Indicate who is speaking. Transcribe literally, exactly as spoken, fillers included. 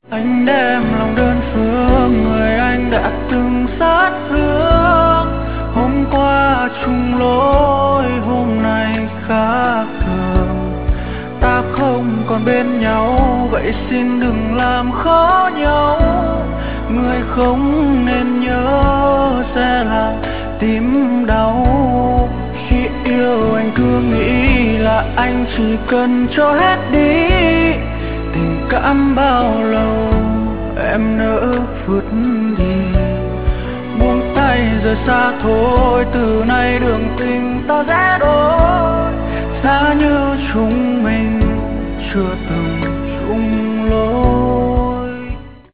Speaker 1: Anh đem lòng đơn phương người anh đã từng sát thương. Hôm qua chung lối, hôm nay khác thường. Ta không còn bên nhau, vậy xin đừng làm khó nhau. Người không nên nhớ sẽ là tim đau. Khi yêu anh cứ nghĩ là anh chỉ cần cho hết đi. Tình cảm bao lâu em nỡ vứt đi. Buông tay rời xa thôi, từ nay đường tình ta sẽ đổi. Giá như chúng mình chưa từng